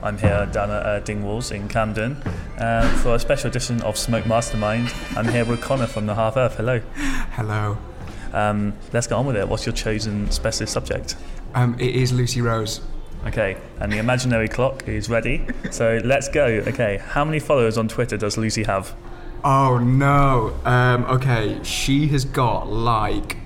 I'm here down at Dingwalls in Camden for a special edition of Smoke Mastermind. I'm here with Connor from the Half Earth. Hello. Hello. Let's get on with it. What's your chosen specialist subject? It is Lucy Rose. Okay, and the imaginary clock is ready. So let's go. Okay, how many followers on Twitter does Lucy have? Oh no. Okay, she has got like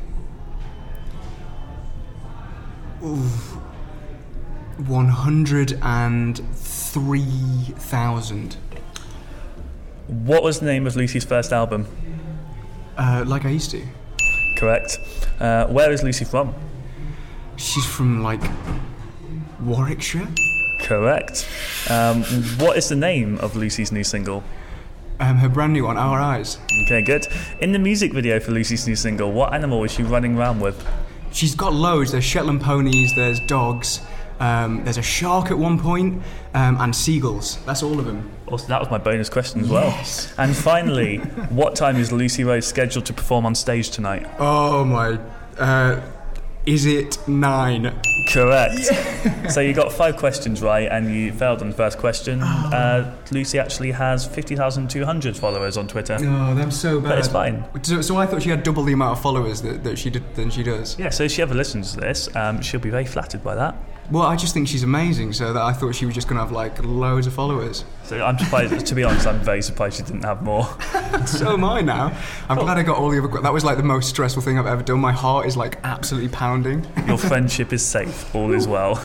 103,000. What was the name of Lucy's first album? Like I used to. Correct. Where is Lucy from? She's from like Warwickshire. Correct. What is the name of Lucy's new single? Her brand new one, Our Eyes. Okay, good. In the music video for Lucy's new single, what animal is she running around with? She's got loads. There's Shetland ponies, there's dogs, there's a shark at one point, and seagulls. That's all of them. Also, that was my bonus question as well. Yes. And finally, what time is Lucy Rose scheduled to perform on stage tonight? Oh my... is it 9? Correct. Yeah. So you got 5 questions right and you failed on the first question. Lucy actually has 50,200 followers on Twitter. Oh, that's so bad. But it's fine. So I thought she had double the amount of followers that she did than she does. Yeah, so if she ever listens to this, she'll be very flattered by that. Well, I just think she's amazing, so that I thought she was just going to have like loads of followers. So I'm surprised, to be honest, I'm very surprised she didn't have more. So am I now. I'm glad I got all the other... That was like the most stressful thing I've ever done. My heart is like absolutely pounding. Your friendship is safe, all is well.